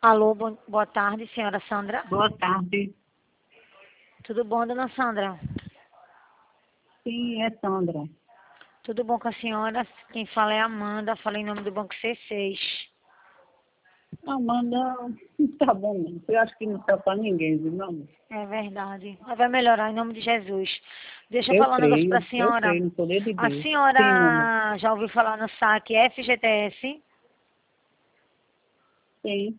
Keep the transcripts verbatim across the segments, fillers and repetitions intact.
Alô, bo- boa tarde, senhora Sandra. Boa tarde. Tudo bom, dona Sandra? Sim, é Sandra. Tudo bom com a senhora? Quem fala é Amanda, fala em nome do Banco C seis. Amanda, tá bom. Eu acho que não tá para ninguém, viu, não? É verdade. Mas vai melhorar em nome de Jesus. Deixa eu Eu falar um negócio creio, pra eu senhora. creio no poder de A Deus. Sim, meu amor. senhora já ouviu falar no saque F G T S? Sim.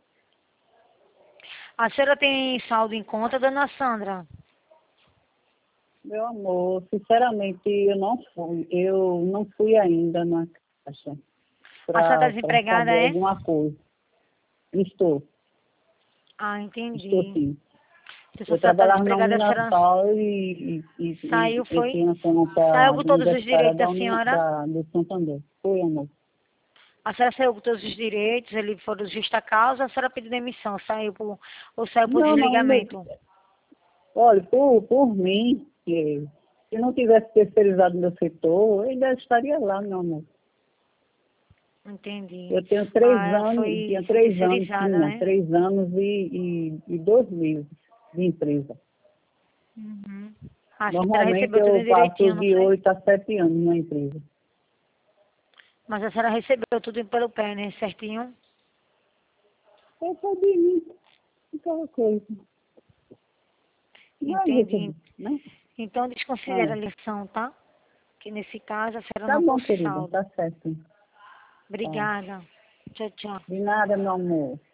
A senhora tem saldo em conta, dona Sandra? Meu amor, sinceramente, eu não fui. Eu não fui ainda na caixa A senhora tá para desempregada, saber é? alguma coisa. Estou, Ah, estou entendi. sim. Se a Eu senhora tá trabalhava na desempregada, a senhora Uninasal e, e, e, saiu, e eu foi? tinha conta Saiu com todos os universitária direitos da, da Uni, senhora? da, do Santander. Foi, amor. A senhora saiu com todos os direitos, ele for justa causa, a senhora pediu demissão, saiu por, ou saiu por Não, não, meu- desligamento? olha, por, por mim, eh, se não tivesse terceirizado meu setor, eu ainda estaria lá, meu amor. Entendi. Eu tenho três Ah, ela anos, foi, tinha foi três anos, terceirizada, tinha né? três anos e, e, e dois meses de empresa. Uhum. A senhora Normalmente recebeu tudo eu passo direitinho, não de foi? oito a sete anos na empresa. Mas a senhora recebeu tudo pelo pé, né? Certinho? Eu só de mim, aquela coisa. Mas Entendi. recebi, né? Então Ah, desconsidera a lição, tá? Que nesse caso a senhora tá não bom, possui querida, saldo. tá certo. Tá. Obrigada. Tchau, tchau. De nada, meu amor.